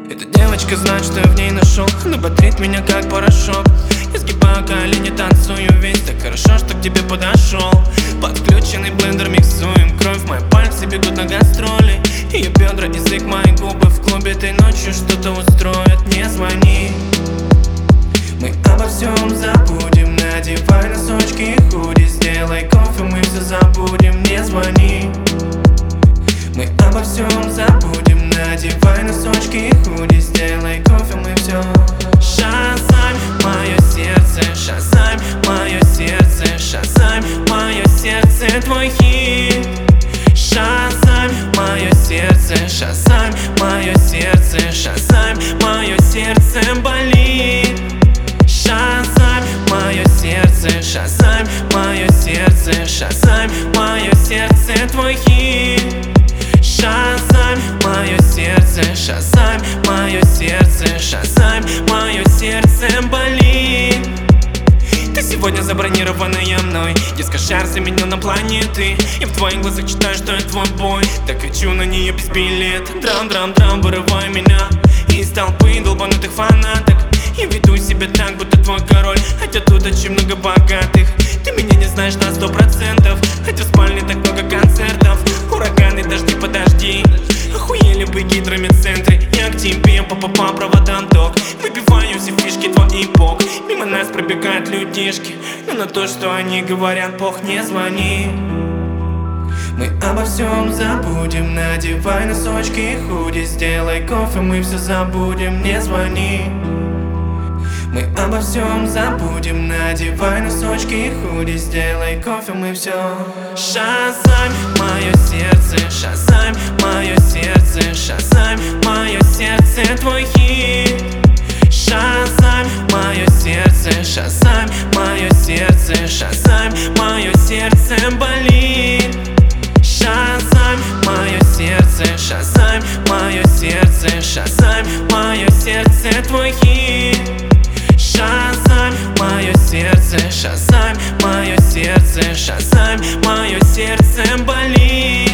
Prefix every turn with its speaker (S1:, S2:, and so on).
S1: Эта девочка знает, что я в ней нашел. Она бодрит меня как порошок. Я сгибаю колени, танцую весь. Так хорошо, что к тебе подошел. Подключенный блендер миксуем кровь. Мои пальцы бегут на гастроли. Ее бедра, язык, мои губы. В клубе этой ночью что-то устроят. Не звони, мы обо всем забудем. Надевай носочки и худи. Сделай кофе, мы все забудем. Не звони, мы обо всем забудем. Надевай носочки и худи. Сделай кофе, мы все. Шазам, мое сердце, шазам, мое сердце, шазам, мое сердце, твой хит. Шазам, мое сердце, шазам, мое сердце, шазам, мое сердце болит. Шазам, мое сердце, шазам, мое сердце, шазам, мое сердце, твой хит. Шазам, мое сердце, шазам, мое сердце, шазам, мое сердце болит. Ты сегодня забронированная мной. Дискошар заменил на планеты. Я в твоих глазах читаю, что я твой бой. Так хочу на нее без билета. Драм, вырывай меня из толпы долбанутых фанаток. Я веду себя так, будто твой король, хотя тут очень много богатых. Ты меня не знаешь на 100%, хотя в спальне так много концертов. Ураганы, дожди, подожди. Охуели бы гидромедцентры. Я к тебе по проводам ток. Выбиваю все фишки твои бок. Мимо нас пробегают людишки, но на то, что они говорят, бог, не звони. Мы обо всем забудем. Надевай носочки и худи. Сделай кофе, мы все забудем. Не звони, мы обо всем забудем. Надевай носочки и худи. Сделай кофе, мы все. Шазам, мое сердце, шазам, мое сердце, шазам, мое сердце, твой хит. Шазам, мое сердце, шазам, мое сердце, шазам, мое сердце болит. Шазам, мое сердце, шазам, мое сердце, шазам, мое сердце, твой хит. Шазам, мое сердце, шазам, мое сердце, шазам, мое сердце болит.